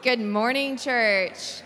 Good morning, church.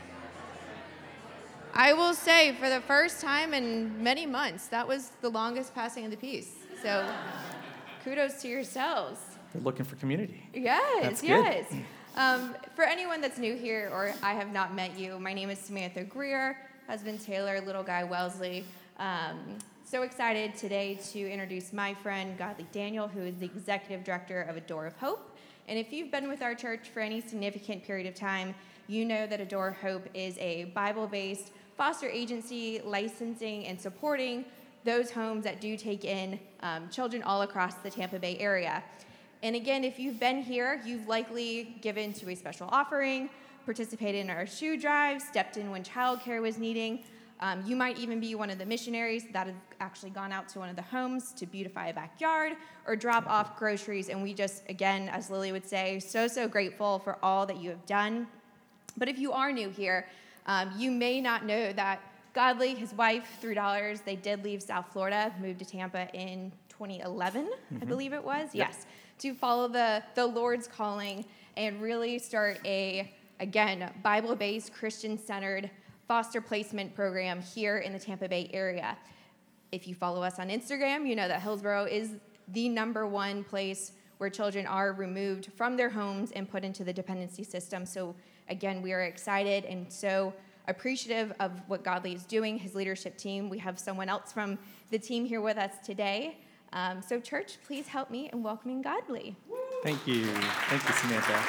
I will say, for the first time in many months, that was the longest passing of the peace. So kudos to yourselves. They're looking for community. Yes, That's yes. good. For anyone that's new here or I have not met you, my name is Samantha Greer, husband Taylor, little guy Wellesley. So excited today to introduce my friend, Godly Daniel, who is the executive director of A Door of Hope. And if you've been with our church for any significant period of time, you know that A Door of Hope is a Bible-based foster agency licensing and supporting those homes that do take in children all across the Tampa Bay area. And again, if you've been here, you've likely given to a special offering, participated in our shoe drive, stepped in when childcare was needing. You might even be one of the missionaries that have actually gone out to one of the homes to beautify a backyard or drop off groceries. And we just, again, as Lily would say, so grateful for all that you have done. But if you are new here, you may not know that Godly, his wife, $3, they did leave South Florida, moved to Tampa in 2011, I believe it was. Yep. Yes, to follow the Lord's calling and really start a, again, Bible-based, Christian-centered foster placement program here in the Tampa Bay area. If you follow us on Instagram, you know that Hillsboro is the #1 place where children are removed from their homes and put into the dependency system. So again, we are excited and so appreciative of what Godly is doing, his leadership team. We have someone else from the team here with us today. So church, please help me in welcoming Godly. Thank you. Thank you, Samantha.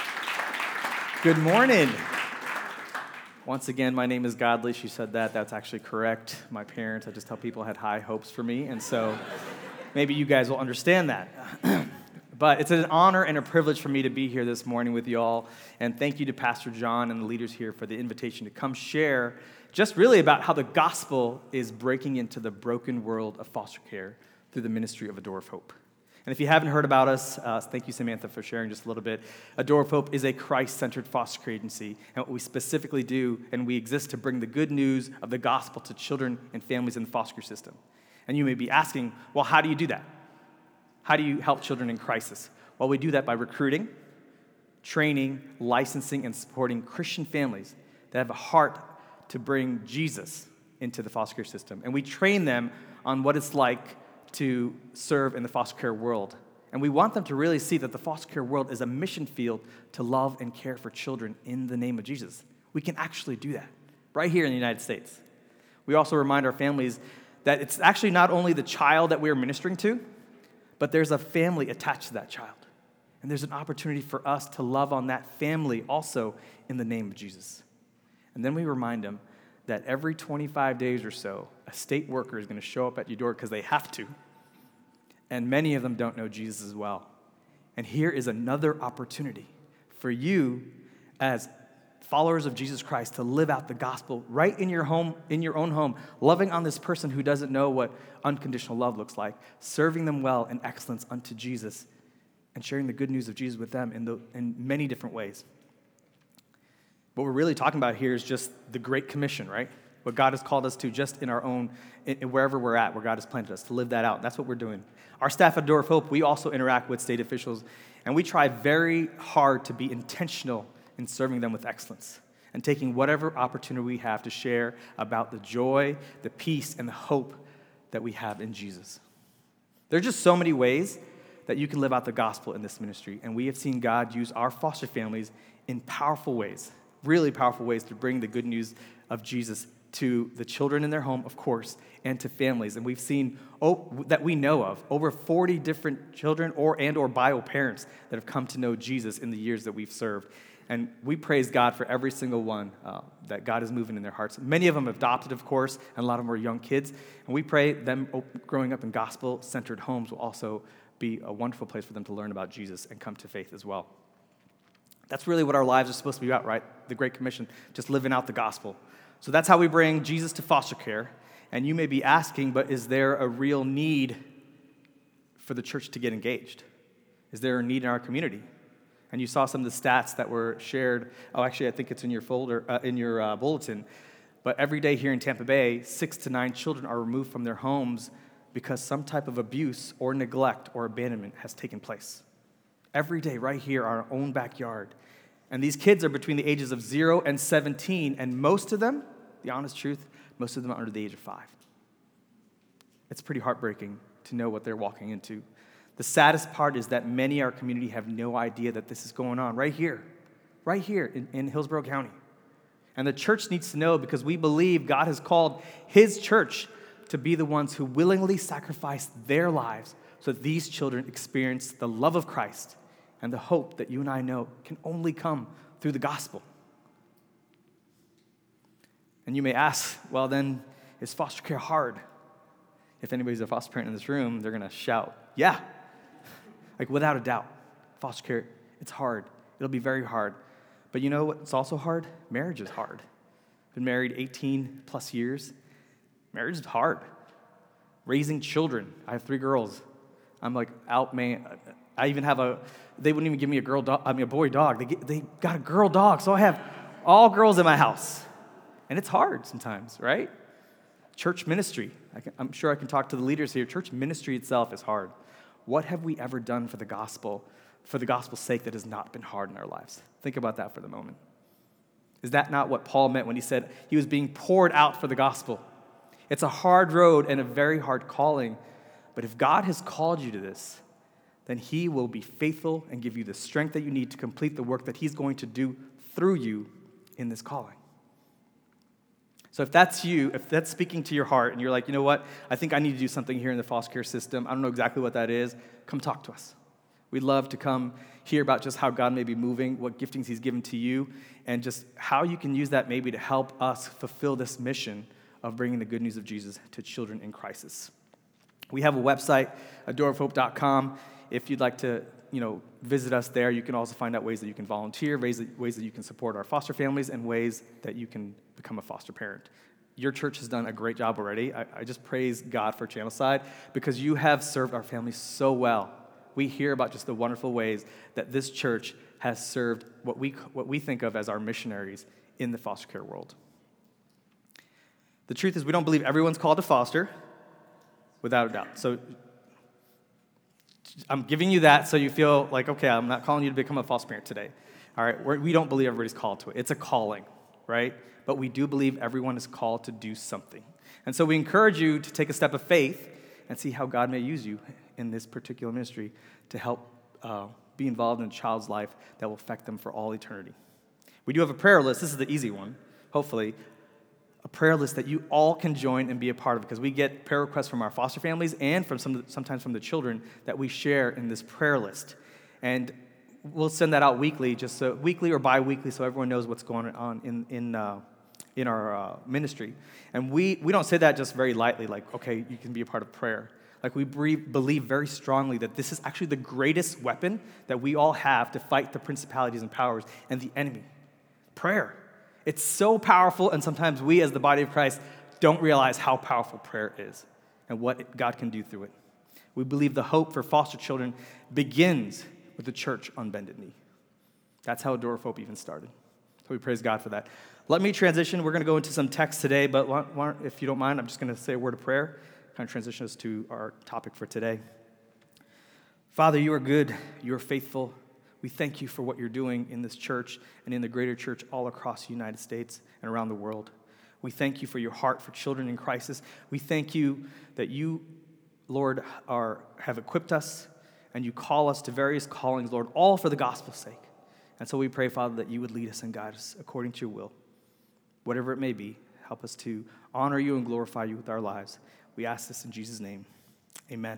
Good morning. Once again, my name is Godly. She said that. That's actually correct. My parents, I just tell people, had high hopes for me, and so maybe you guys will understand that. But it's an honor and a privilege for me to be here this morning with you all, and thank you to Pastor John and the leaders here for the invitation to come share just really about how the gospel is breaking into the broken world of foster care through the ministry of A Door of Hope. And if you haven't heard about us, thank you, Samantha, for sharing just a little bit. A Door of Hope is a Christ-centered foster care agency, and what we specifically do, and we exist to bring the good news of the gospel to children and families in the foster care system. And you may be asking, well, how do you do that? How do you help children in crisis? Well, we do that by recruiting, training, licensing, and supporting Christian families that have a heart to bring Jesus into the foster care system. And we train them on what it's like to serve in the foster care world. And we want them to really see that the foster care world is a mission field to love and care for children in the name of Jesus. We can actually do that right here in the United States. We also remind our families that it's actually not only the child that we are ministering to, but there's a family attached to that child. And there's an opportunity for us to love on that family also in the name of Jesus. And then we remind them that every 25 days or so, a state worker is going to show up at your door because they have to. And many of them don't know Jesus as well. And here is another opportunity for you as followers of Jesus Christ to live out the gospel right in your home, in your own home, loving on this person who doesn't know what unconditional love looks like, serving them well in excellence unto Jesus, and sharing the good news of Jesus with them in many different ways. What we're really talking about here is just the Great Commission, right? What God has called us to just in our own, wherever we're at, where God has planted us, to live that out. That's what we're doing. Our staff at Door of Hope, we also interact with state officials, and we try very hard to be intentional in serving them with excellence and taking whatever opportunity we have to share about the joy, the peace, and the hope that we have in Jesus. There are just so many ways that you can live out the gospel in this ministry, and we have seen God use our foster families in powerful ways, really powerful ways to bring the good news of Jesus to the children in their home, of course, and to families. And we've seen, that we know of, over 40 different children or bio parents that have come to know Jesus in the years that we've served. And we praise God for every single one that God is moving in their hearts. Many of them adopted, of course, and a lot of them are young kids. And we pray them growing up in gospel-centered homes will also be a wonderful place for them to learn about Jesus and come to faith as well. That's really what our lives are supposed to be about, right? The Great Commission, just living out the gospel. So that's how we bring Jesus to foster care. And you may be asking, but is there a real need for the church to get engaged? Is there a need in our community? And you saw some of the stats that were shared. Oh, actually, I think it's in your folder, in your bulletin. But every day here in Tampa Bay, 6 to 9 children are removed from their homes because some type of abuse or neglect or abandonment has taken place. Every day, right here, our own backyard. And these kids are between the ages of 0 and 17, and most of them, the honest truth, most of them are under the age of 5. It's pretty heartbreaking to know what they're walking into. The saddest part is that many in our community have no idea that this is going on right here in Hillsborough County. And the church needs to know, because we believe God has called his church to be the ones who willingly sacrifice their lives so that these children experience the love of Christ and the hope that you and I know can only come through the gospel. And you may ask, well, then, is foster care hard? If anybody's a foster parent in this room, they're going to shout, yeah. Like, without a doubt, foster care, it's hard. It'll be very hard. But you know what's also hard? Marriage is hard. Been married 18 plus years. Marriage is hard. Raising children. I have 3 girls. I'm like out, man. I even have they wouldn't even give me a boy dog. They got a girl dog. So I have all girls in my house. And it's hard sometimes, right? Church ministry. I'm sure I can talk to the leaders here. Church ministry itself is hard. What have we ever done for the gospel's sake, that has not been hard in our lives? Think about that for the moment. Is that not what Paul meant when he said he was being poured out for the gospel? It's a hard road and a very hard calling. But if God has called you to this, then he will be faithful and give you the strength that you need to complete the work that he's going to do through you in this calling. So if that's you, if that's speaking to your heart, and you're like, you know what, I think I need to do something here in the foster care system. I don't know exactly what that is. Come talk to us. We'd love to come hear about just how God may be moving, what giftings he's given to you, and just how you can use that maybe to help us fulfill this mission of bringing the good news of Jesus to children in crisis. We have a website, adoreofhope.com. If you'd like to, visit us there, you can also find out ways that you can volunteer, ways that you can support our foster families, and ways that you can become a foster parent. Your church has done a great job already. I just praise God for Channelside, because you have served our families so well. We hear about just the wonderful ways that this church has served what we think of as our missionaries in the foster care world. The truth is, we don't believe everyone's called to foster, without a doubt. So I'm giving you that so you feel like, okay, I'm not calling you to become a foster parent today. All right, we don't believe everybody's called to it. It's a calling, right? But we do believe everyone is called to do something. And so we encourage you to take a step of faith and see how God may use you in this particular ministry to help be involved in a child's life that will affect them for all eternity. We do have a prayer list. This is the easy one, hopefully. A prayer list that you all can join and be a part of, because we get prayer requests from our foster families and from sometimes from the children that we share in this prayer list. And we'll send that out weekly, weekly or bi-weekly, so everyone knows what's going on in our ministry. And we don't say that just very lightly, like, okay, you can be a part of prayer. Like, we believe very strongly that this is actually the greatest weapon that we all have to fight the principalities and powers and the enemy. Prayer. It's so powerful, and sometimes we as the body of Christ don't realize how powerful prayer is and what God can do through it. We believe the hope for foster children begins with the church on bended knee. That's how Door of Hope even started. So we praise God for that. Let me transition. We're going to go into some text today, but if you don't mind, I'm just going to say a word of prayer, kind of transition us to our topic for today. Father, you are good. You are faithful. We thank you for what you're doing in this church and in the greater church all across the United States and around the world. We thank you for your heart for children in crisis. We thank you that you, Lord, have equipped us, and you call us to various callings, Lord, all for the gospel's sake. And so we pray, Father, that you would lead us and guide us according to your will. Whatever it may be, help us to honor you and glorify you with our lives. We ask this in Jesus' name. Amen.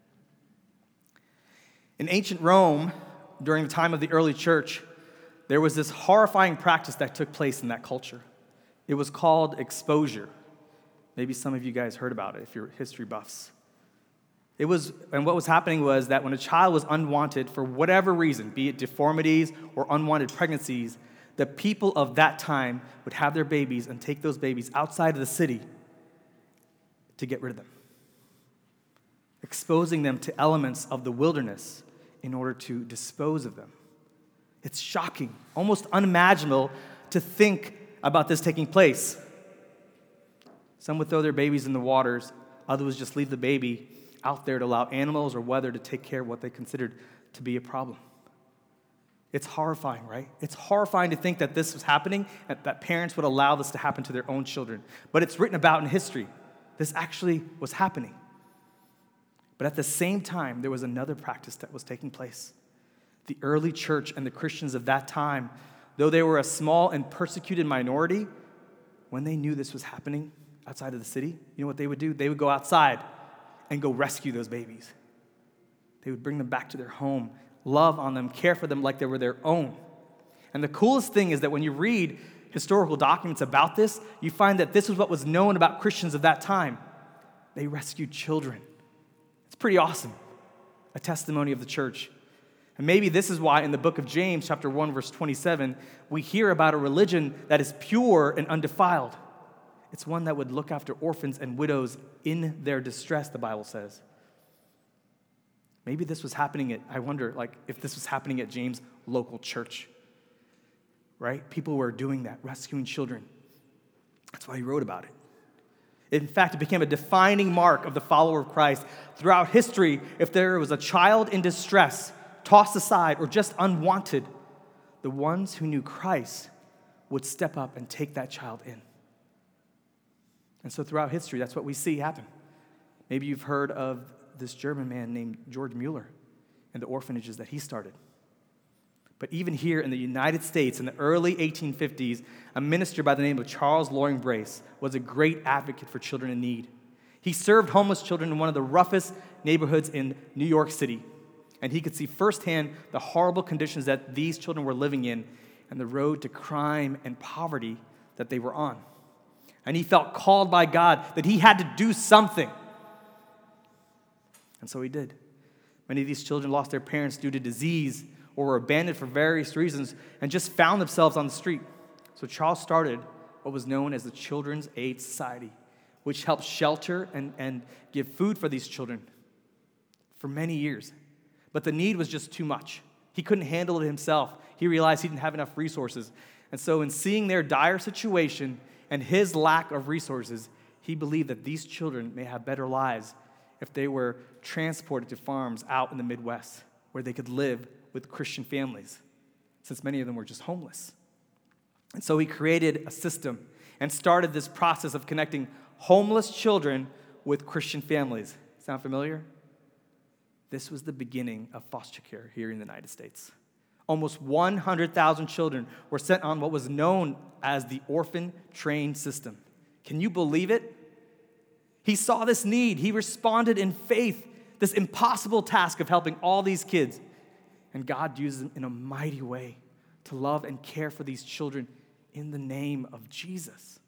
In ancient Rome, during the time of the early church, there was this horrifying practice that took place in that culture. It was called exposure. Maybe some of you guys heard about it if you're history buffs. And what was happening was that when a child was unwanted for whatever reason, be it deformities or unwanted pregnancies, the people of that time would have their babies and take those babies outside of the city to get rid of them, exposing them to elements of the wilderness in order to dispose of them. It's shocking, almost unimaginable to think about this taking place. Some would throw their babies in the waters, others would just leave the baby out there to allow animals or weather to take care of what they considered to be a problem. It's horrifying, right? It's horrifying to think that this was happening and that parents would allow this to happen to their own children. But it's written about in history. This actually was happening. But at the same time, there was another practice that was taking place. The early church and the Christians of that time, though they were a small and persecuted minority, when they knew this was happening outside of the city, you know what they would do? They would go outside and go rescue those babies. They would bring them back to their home, love on them, care for them like they were their own. And the coolest thing is that when you read historical documents about this, you find that this was what was known about Christians of that time. They rescued children. It's pretty awesome. A testimony of the church. And maybe this is why in the book of James, chapter 1, verse 27, we hear about a religion that is pure and undefiled. It's one that would look after orphans and widows in their distress, the Bible says. Maybe this was happening I wonder, if this was happening at James' local church, right? People were doing that, rescuing children. That's why he wrote about it. In fact, it became a defining mark of the follower of Christ. Throughout history, if there was a child in distress, tossed aside, or just unwanted, the ones who knew Christ would step up and take that child in. And so throughout history, that's what we see happen. Maybe you've heard of this German man named George Mueller and the orphanages that he started. But even here in the United States in the early 1850s, a minister by the name of Charles Loring Brace was a great advocate for children in need. He served homeless children in one of the roughest neighborhoods in New York City. And he could see firsthand the horrible conditions that these children were living in and the road to crime and poverty that they were on. And he felt called by God that he had to do something. And so he did. Many of these children lost their parents due to disease or were abandoned for various reasons and just found themselves on the street. So Charles started what was known as the Children's Aid Society, which helped shelter and give food for these children for many years. But the need was just too much. He couldn't handle it himself. He realized he didn't have enough resources. And so in seeing their dire situation and his lack of resources, he believed that these children may have better lives if they were transported to farms out in the Midwest where they could live with Christian families, since many of them were just homeless. And so he created a system and started this process of connecting homeless children with Christian families. Sound familiar? This was the beginning of foster care here in the United States. Almost 100,000 children were sent on what was known as the orphan train system. Can you believe it? He saw this need. He responded in faith, this impossible task of helping all these kids. And God used him in a mighty way to love and care for these children in the name of Jesus.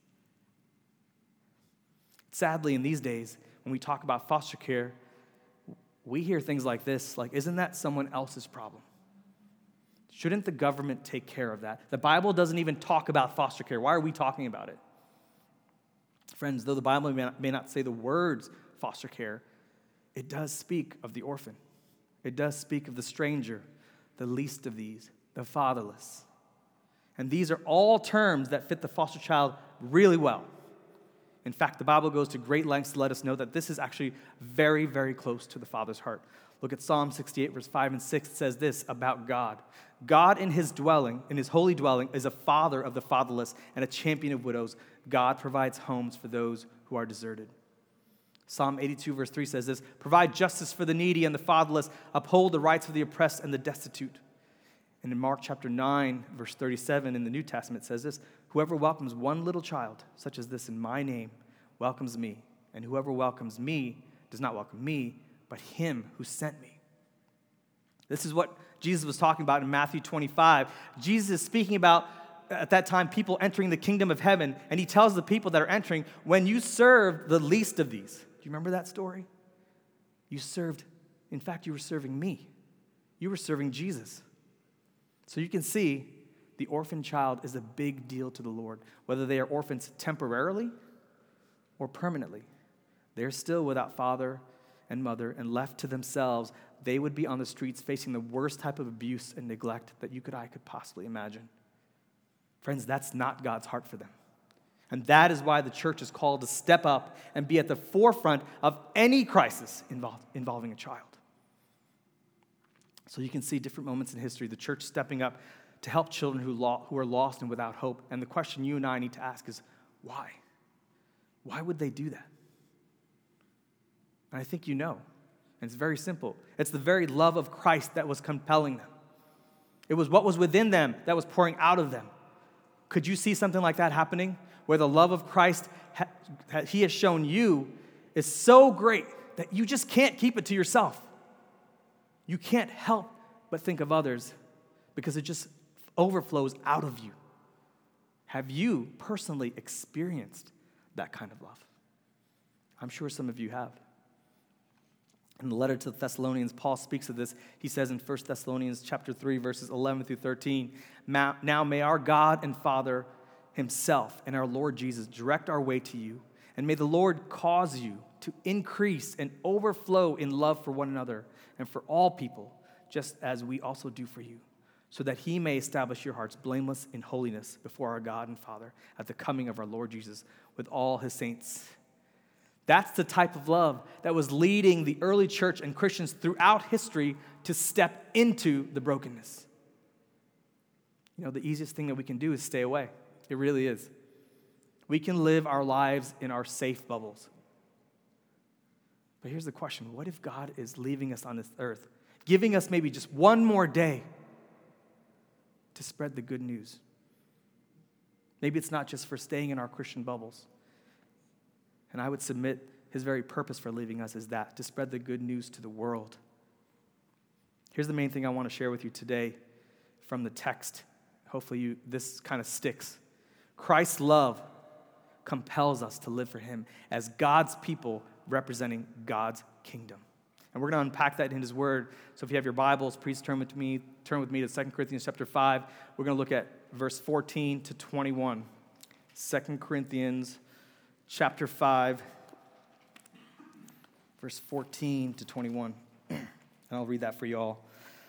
Sadly, in these days, when we talk about foster care, we hear things like this, like, isn't that someone else's problem? Shouldn't the government take care of that? The Bible doesn't even talk about foster care. Why are we talking about it? Friends, though the Bible may not say the words foster care, it does speak of the orphan. It does speak of the stranger, the least of these, the fatherless. And these are all terms that fit the foster child really well. In fact, the Bible goes to great lengths to let us know that this is actually very, very close to the Father's heart. Look at Psalm 68, verse 5 and 6. It says this about God. God in his dwelling, in his holy dwelling, is a father of the fatherless and a champion of widows. God provides homes for those who are deserted. Psalm 82, verse 3 says this, provide justice for the needy and the fatherless, uphold the rights of the oppressed and the destitute. And in Mark chapter 9, verse 37 in the New Testament, it says this, whoever welcomes one little child, such as this in my name, welcomes me. And whoever welcomes me does not welcome me, but him who sent me. This is what Jesus was talking about in Matthew 25. Jesus is speaking about, at that time, people entering the kingdom of heaven. And he tells the people that are entering, when you serve the least of these. Do you remember that story? You served, in fact, you were serving me. You were serving Jesus. So you can see the orphan child is a big deal to the Lord. Whether they are orphans temporarily or permanently, they're still without father and mother and left to themselves. They would be on the streets facing the worst type of abuse and neglect that I could possibly imagine. Friends, that's not God's heart for them. And that is why the church is called to step up and be at the forefront of any crisis involving a child. So you can see different moments in history, the church stepping up to help children who are lost and without hope. And the question you and I need to ask is, why? Why would they do that? And I think you know. And it's very simple. It's the very love of Christ that was compelling them. It was what was within them that was pouring out of them. Could you see something like that happening? Where the love of Christ he has shown you is so great that you just can't keep it to yourself. You can't help but think of others because it just overflows out of you. Have you personally experienced that kind of love? I'm sure some of you have. In the letter to the Thessalonians, Paul speaks of this. He says in 1 Thessalonians chapter 3, verses 11 through 13, "Now may our God and Father himself and our Lord Jesus direct our way to you, and may the Lord cause you to increase and overflow in love for one another and for all people, just as we also do for you, so that he may establish your hearts blameless in holiness before our God and Father at the coming of our Lord Jesus with all his saints." That's the type of love that was leading the early church and Christians throughout history to step into the brokenness. You know, the easiest thing that we can do is stay away. It really is. We can live our lives in our safe bubbles. But here's the question. What if God is leaving us on this earth, giving us maybe just one more day to spread the good news? Maybe it's not just for staying in our Christian bubbles. And I would submit his very purpose for leaving us is that, to spread the good news to the world. Here's the main thing I want to share with you today from the text. Hopefully this kind of sticks. Christ's love compels us to live for him as God's people representing God's kingdom. And we're going to unpack that in his word. So if you have your Bibles, please turn with me to 2 Corinthians chapter 5. We're going to look at verse 14 to 21. 2 Corinthians chapter 5, verse 14 to 21. And I'll read that for you all.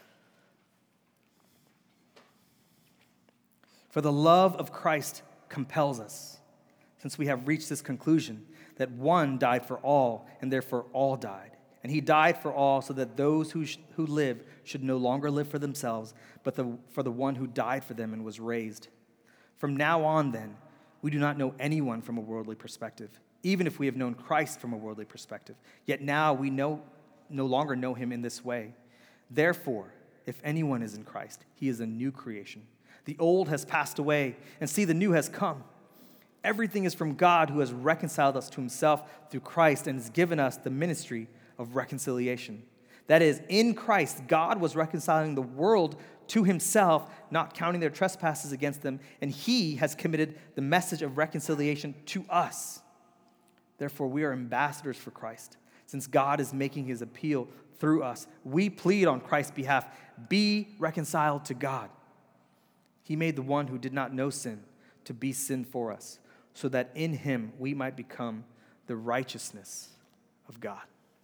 "For the love of Christ compels us, since we have reached this conclusion, that one died for all, and therefore all died. And he died for all, so that those who live should no longer live for themselves, but for the one who died for them and was raised. From now on, then, we do not know anyone from a worldly perspective, even if we have known Christ from a worldly perspective. Yet now we no longer know him in this way. Therefore, if anyone is in Christ, he is a new creation. The old has passed away, and see, the new has come. Everything is from God, who has reconciled us to himself through Christ and has given us the ministry of reconciliation. That is, in Christ, God was reconciling the world to himself, not counting their trespasses against them, and he has committed the message of reconciliation to us. Therefore, we are ambassadors for Christ. Since God is making his appeal through us, we plead on Christ's behalf, be reconciled to God. He made the one who did not know sin to be sin for us, so that in him we might become the righteousness of God."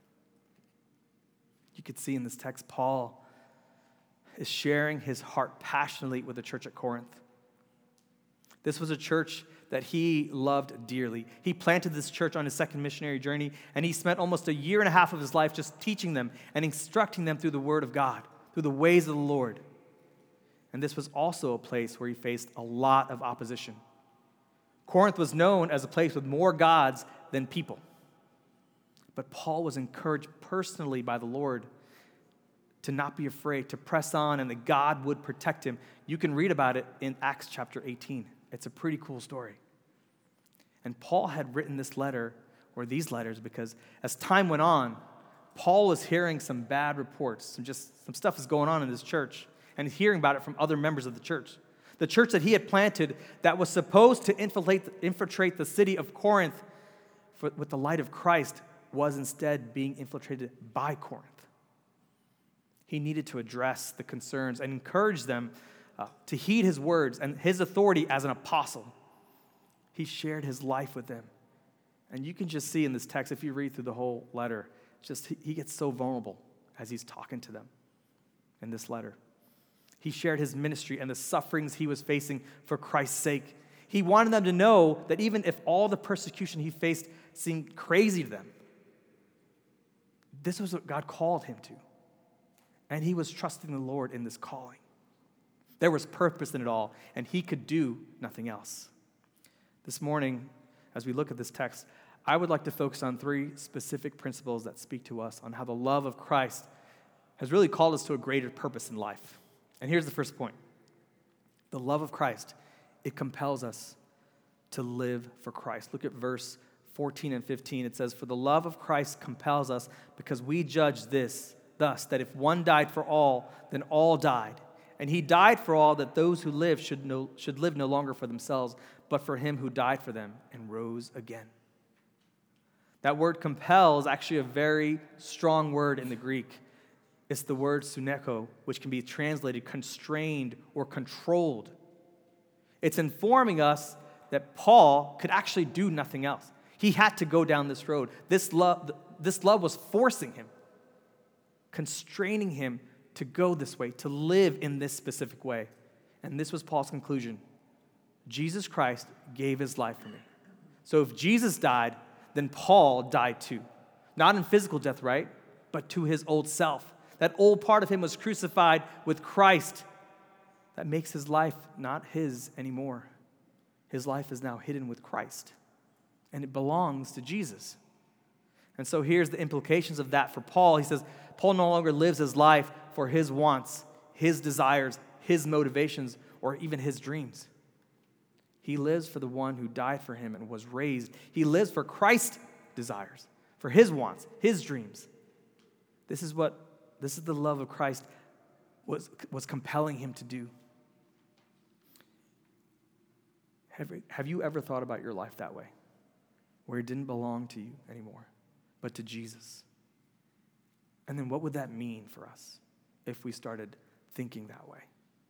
You could see in this text, Paul is sharing his heart passionately with the church at Corinth. This was a church that he loved dearly. He planted this church on his second missionary journey, and he spent almost a year and a half of his life just teaching them and instructing them through the word of God, through the ways of the Lord. And this was also a place where he faced a lot of opposition. Corinth was known as a place with more gods than people. But Paul was encouraged personally by the Lord to not be afraid, to press on, and that God would protect him. You can read about it in Acts chapter 18. It's a pretty cool story. And Paul had written this letter, or these letters, because as time went on, Paul was hearing some bad reports, some stuff is going on in his church, and hearing about it from other members of the church. The church that he had planted that was supposed to infiltrate the city of Corinth with the light of Christ was instead being infiltrated by Corinth. He needed to address the concerns and encourage them to heed his words and his authority as an apostle. He shared his life with them. And you can just see in this text, if you read through the whole letter, he gets so vulnerable as he's talking to them in this letter. He shared his ministry and the sufferings he was facing for Christ's sake. He wanted them to know that even if all the persecution he faced seemed crazy to them, this was what God called him to. And he was trusting the Lord in this calling. There was purpose in it all, and he could do nothing else. This morning, as we look at this text, I would like to focus on 3 specific principles that speak to us on how the love of Christ has really called us to a greater purpose in life. And here's the first point. The love of Christ, it compels us to live for Christ. Look at verse 14 and 15. It says, "For the love of Christ compels us because we judge this, thus, that if one died for all, then all died. And he died for all, that those who live should live no longer for themselves, but for him who died for them and rose again." That word compel is actually a very strong word in the Greek. It's the word suneko, which can be translated constrained or controlled. It's informing us that Paul could actually do nothing else. He had to go down this road. This love was forcing him, constraining him to go this way, to live in this specific way. And this was Paul's conclusion. Jesus Christ gave his life for me. So if Jesus died, then Paul died too. Not in physical death, right? But to his old self. That old part of him was crucified with Christ. That makes his life not his anymore. His life is now hidden with Christ. And it belongs to Jesus. And so here's the implications of that for Paul. He says, Paul no longer lives his life for his wants, his desires, his motivations, or even his dreams. He lives for the one who died for him and was raised. He lives for Christ's desires, for his wants, his dreams. This is the love of Christ was compelling him to do. Have you ever thought about your life that way? Where it didn't belong to you anymore, but to Jesus? And then what would that mean for us if we started thinking that way?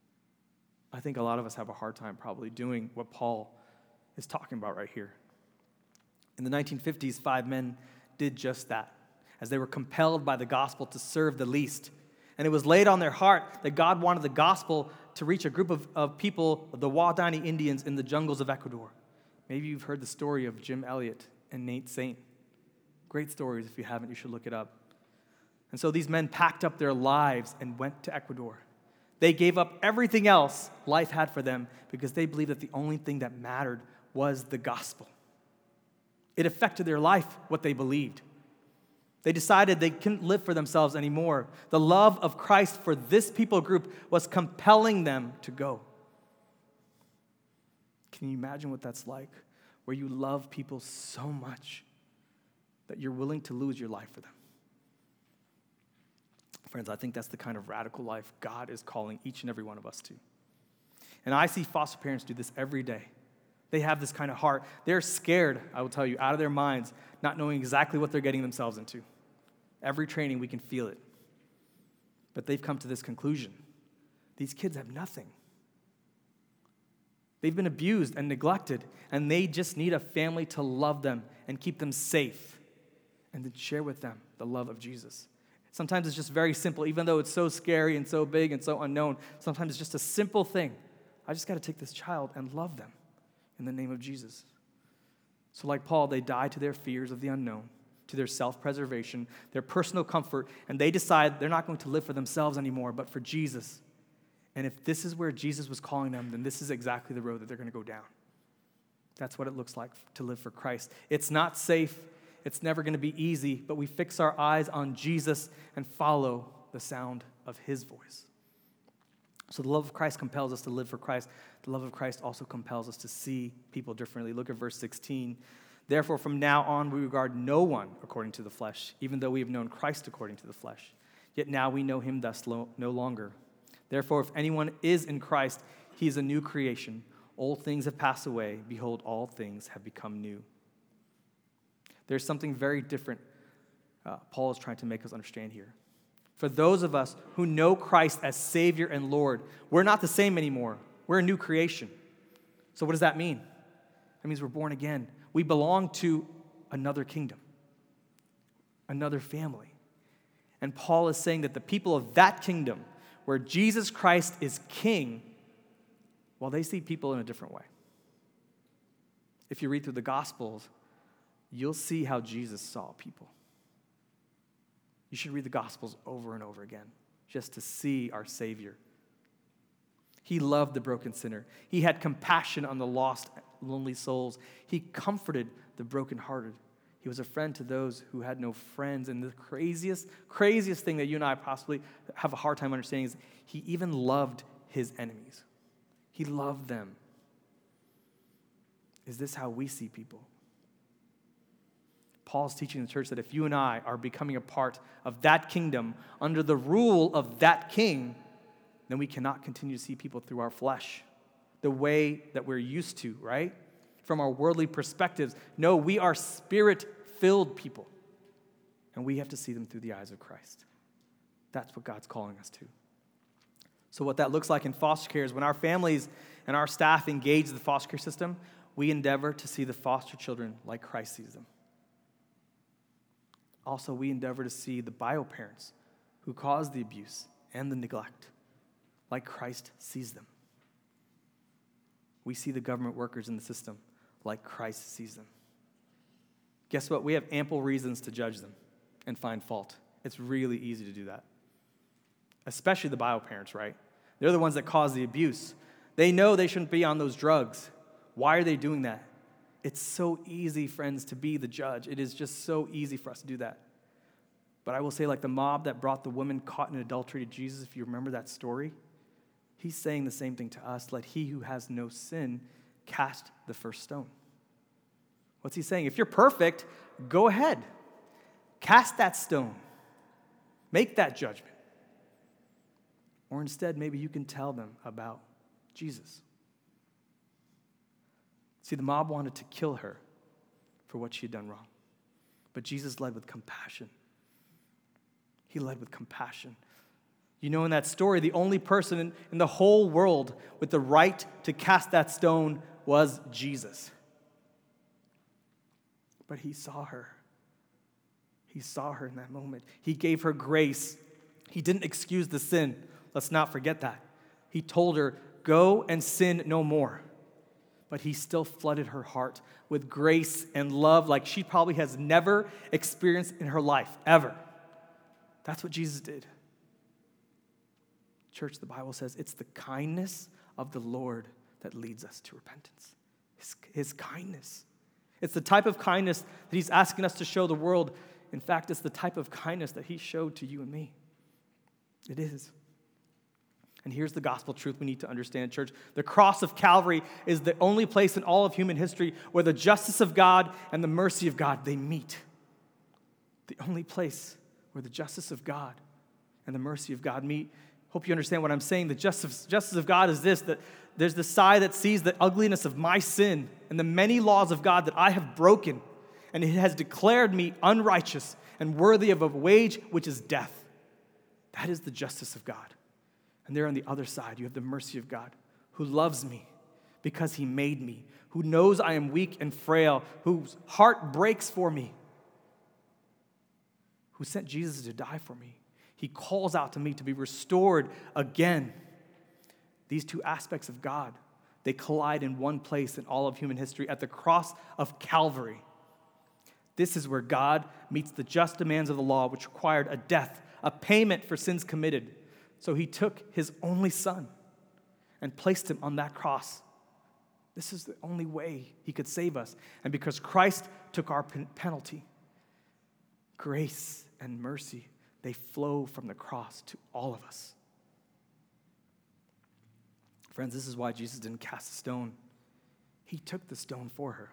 I think a lot of us have a hard time probably doing what Paul is talking about right here. In the 1950s, 5 men did just that, as they were compelled by the gospel to serve the least. And it was laid on their heart that God wanted the gospel to reach a group of people, the Waodani Indians in the jungles of Ecuador. Maybe you've heard the story of Jim Elliot and Nate Saint. Great stories. If you haven't, you should look it up. And so these men packed up their lives and went to Ecuador. They gave up everything else life had for them because they believed that the only thing that mattered was the gospel. It affected their life, what they believed. They decided they couldn't live for themselves anymore. The love of Christ for this people group was compelling them to go. Can you imagine what that's like, where you love people so much that you're willing to lose your life for them? Friends, I think that's the kind of radical life God is calling each and every one of us to. And I see foster parents do this every day. They have this kind of heart. They're scared, I will tell you, out of their minds, not knowing exactly what they're getting themselves into. Every training, we can feel it. But they've come to this conclusion. These kids have nothing. They've been abused and neglected, and they just need a family to love them and keep them safe and then share with them the love of Jesus. Sometimes it's just very simple, even though it's so scary and so big and so unknown. Sometimes it's just a simple thing. I just got to take this child and love them in the name of Jesus. So like Paul, they die to their fears of the unknown, to their self-preservation, their personal comfort, and they decide they're not going to live for themselves anymore, but for Jesus. And if this is where Jesus was calling them, then this is exactly the road that they're going to go down. That's what it looks like to live for Christ. It's not safe. It's never going to be easy, but we fix our eyes on Jesus and follow the sound of his voice. So the love of Christ compels us to live for Christ. The love of Christ also compels us to see people differently. Look at verse 16. Therefore, from now on, we regard no one according to the flesh, even though we have known Christ according to the flesh. Yet now we know him thus no longer. Therefore, if anyone is in Christ, he is a new creation. Old things have passed away. Behold, all things have become new. There's something very different Paul is trying to make us understand here. For those of us who know Christ as Savior and Lord, we're not the same anymore. We're a new creation. So what does that mean? That means we're born again. We belong to another kingdom, another family. And Paul is saying that the people of that kingdom, where Jesus Christ is king, well, they see people in a different way. If you read through the Gospels, you'll see how Jesus saw people. You should read the Gospels over and over again. just to see our Savior. He loved the broken sinner. He had compassion on the lost, lonely souls. He comforted the brokenhearted. He was a friend to those who had no friends. And the craziest thing that you and I possibly have a hard time understanding is he even loved his enemies. He loved them. Is this how we see people? Paul's teaching the church that if you and I are becoming a part of that kingdom under the rule of that king, then we cannot continue to see people through our flesh the way that we're used to, right? From our worldly perspectives. No, we are spirit-filled people, and we have to see them through the eyes of Christ. That's what God's calling us to. So what that looks like in foster care is when our families and our staff engage the foster care system, we endeavor to see the foster children like Christ sees them. Also, we endeavor to see the bio parents who cause the abuse and the neglect like Christ sees them. We see the government workers in the system like Christ sees them. Guess what? We have ample reasons to judge them and find fault. It's really easy to do that. Especially the bio parents, right? They're the ones that cause the abuse. They know they shouldn't be on those drugs. Why are they doing that? It's so easy, friends, to be the judge. It is just so easy for us to do that. But I will say, like the mob that brought the woman caught in adultery to Jesus, if you remember that story, he's saying the same thing to us. Let he who has no sin cast the first stone. What's he saying? If you're perfect, go ahead. Cast that stone. Make that judgment. Or instead, maybe you can tell them about Jesus. See, the mob wanted to kill her for what she had done wrong. But Jesus led with compassion. He led with compassion. You know, in that story, the only person in the whole world with the right to cast that stone was Jesus. But he saw her. He saw her in that moment. He gave her grace. He didn't excuse the sin. Let's not forget that. He told her, go and sin no more. But he still flooded her heart with grace and love like she probably has never experienced in her life, ever. That's what Jesus did. Church, the Bible says it's the kindness of the Lord that leads us to repentance. His kindness. It's the type of kindness that he's asking us to show the world. In fact, it's the type of kindness that he showed to you and me. It is. And here's the gospel truth we need to understand, church. The cross of Calvary is the only place in all of human history where the justice of God and the mercy of God, they meet. The only place where the justice of God and the mercy of God meet. Hope you understand what I'm saying. The justice of God is this, that there's the side that sees the ugliness of my sin and the many laws of God that I have broken, and it has declared me unrighteous and worthy of a wage which is death. That is the justice of God. And there on the other side, you have the mercy of God, who loves me because he made me, who knows I am weak and frail, whose heart breaks for me, who sent Jesus to die for me. He calls out to me to be restored again. These two aspects of God, they collide in one place in all of human history at the cross of Calvary. This is where God meets the just demands of the law, which required a death, a payment for sins committed. So he took his only son and placed him on that cross. This is the only way he could save us. And because Christ took our penalty, grace and mercy, they flow from the cross to all of us. Friends, this is why Jesus didn't cast a stone. He took the stone for her.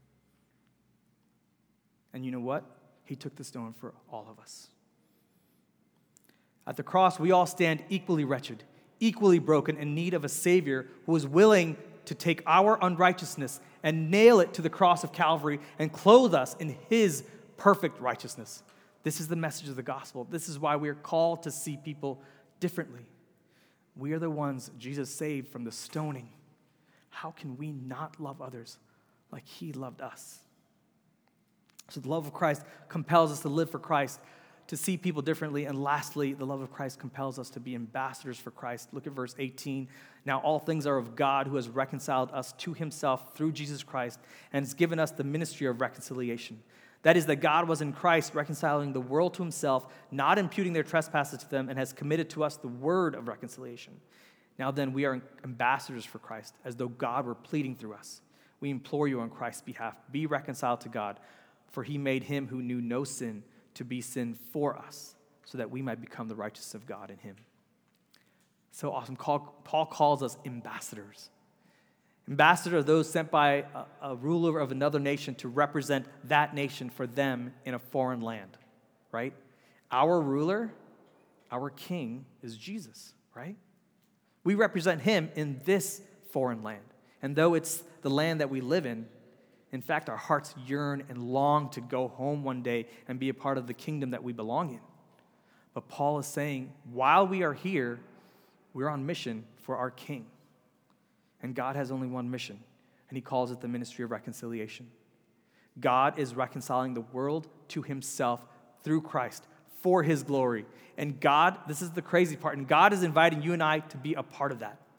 And you know what? He took the stone for all of us. At the cross, we all stand equally wretched, equally broken, in need of a Savior who is willing to take our unrighteousness and nail it to the cross of Calvary and clothe us in his perfect righteousness. This is the message of the gospel. This is why we are called to see people differently. We are the ones Jesus saved from the stoning. How can we not love others like he loved us? So the love of Christ compels us to live for Christ, to see people differently. And lastly, the love of Christ compels us to be ambassadors for Christ. Look at verse 18. Now all things are of God, who has reconciled us to himself through Jesus Christ and has given us the ministry of reconciliation. That is, that God was in Christ reconciling the world to himself, not imputing their trespasses to them, and has committed to us the word of reconciliation. Now then, we are ambassadors for Christ, as though God were pleading through us. We implore you on Christ's behalf, be reconciled to God, for he made him who knew no sin to be sin for us, so that we might become the righteousness of God in him. So awesome. Paul calls us ambassadors. Ambassadors are those sent by a ruler of another nation to represent that nation for them in a foreign land, right? Our ruler, our king is Jesus, right? We represent him in this foreign land. And though it's the land that we live in fact, our hearts yearn and long to go home one day and be a part of the kingdom that we belong in. But Paul is saying, while we are here, we're on mission for our king. And God has only one mission, and he calls it the ministry of reconciliation. God is reconciling the world to himself through Christ for his glory. And God, this is the crazy part, and God is inviting you and I to be a part of that.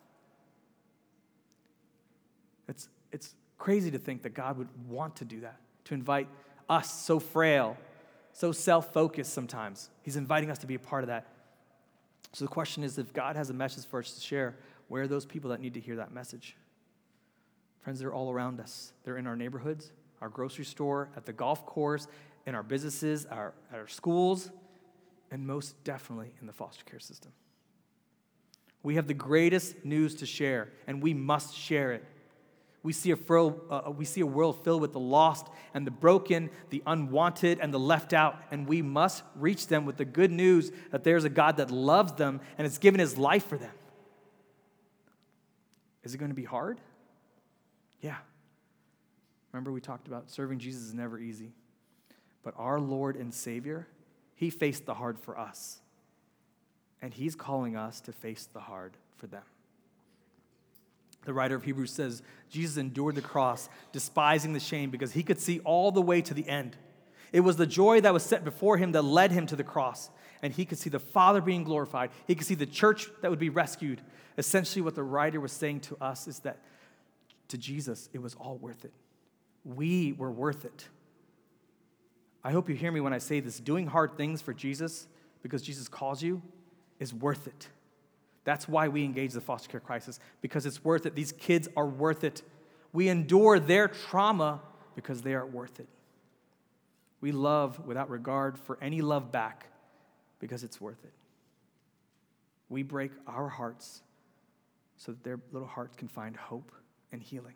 It's crazy to think that God would want to do that, to invite us, so frail, so self-focused sometimes. He's inviting us to be a part of that. So the question is, if God has a message for us to share, where are those people that need to hear that message? Friends, they're all around us. They're in our neighborhoods, our grocery store, at the golf course, in our businesses, at our schools, and most definitely in the foster care system. We have the greatest news to share, and we must share it. We see a world filled with the lost and the broken, the unwanted and the left out, and we must reach them with the good news that there's a God that loves them and has given his life for them. Is it going to be hard? Yeah. Remember we talked about serving Jesus is never easy. But our Lord and Savior, he faced the hard for us. And he's calling us to face the hard for them. The writer of Hebrews says, Jesus endured the cross, despising the shame, because he could see all the way to the end. It was the joy that was set before him that led him to the cross. And he could see the Father being glorified. He could see the church that would be rescued. Essentially, what the writer was saying to us is that to Jesus, it was all worth it. We were worth it. I hope you hear me when I say this. Doing hard things for Jesus, because Jesus calls you, is worth it. That's why we engage the foster care crisis, because it's worth it. These kids are worth it. We endure their trauma because they are worth it. We love without regard for any love back because it's worth it. We break our hearts so that their little hearts can find hope and healing.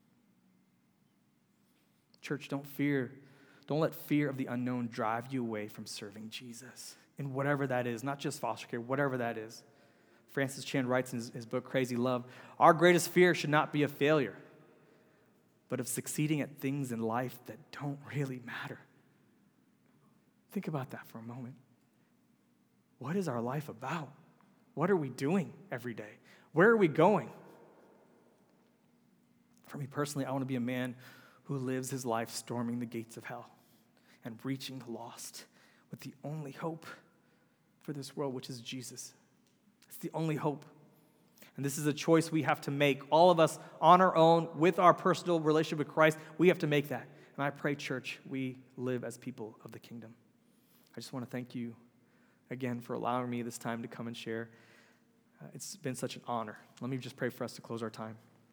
Church, don't let fear of the unknown drive you away from serving Jesus in whatever that is, not just foster care, whatever that is. Francis Chan writes in his book, Crazy Love, our greatest fear should not be of failure, but of succeeding at things in life that don't really matter. Think about that for a moment. What is our life about? What are we doing every day? Where are we going? For me personally, I want to be a man who lives his life storming the gates of hell and reaching the lost with the only hope for this world, which is Jesus. It's the only hope. And this is a choice we have to make. All of us on our own, with our personal relationship with Christ, we have to make that. And I pray, church, we live as people of the kingdom. I just want to thank you again for allowing me this time to come and share. It's been such an honor. Let me just pray for us to close our time.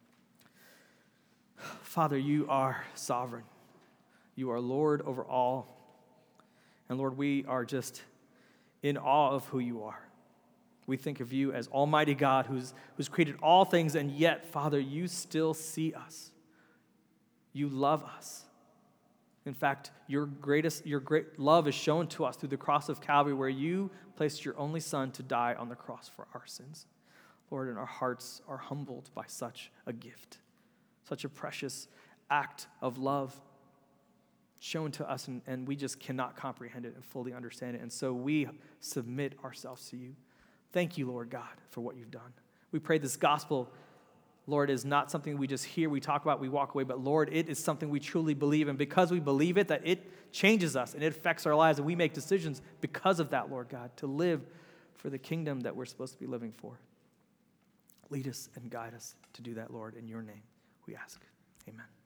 Father, you are sovereign. You are Lord over all. And Lord, we are just in awe of who you are. We think of you as Almighty God who's created all things, and yet, Father, you still see us. You love us. In fact, your great love is shown to us through the cross of Calvary, where you placed your only Son to die on the cross for our sins. Lord, and our hearts are humbled by such a gift, such a precious act of love shown to us, and we just cannot comprehend it and fully understand it. And so we submit ourselves to you. Thank you, Lord God, for what you've done. We pray this gospel, Lord, is not something we just hear, we talk about, we walk away, but Lord, it is something we truly believe. And because we believe it, that it changes us and it affects our lives, and we make decisions because of that, Lord God, to live for the kingdom that we're supposed to be living for. Lead us and guide us to do that, Lord, in your name, we ask. Amen.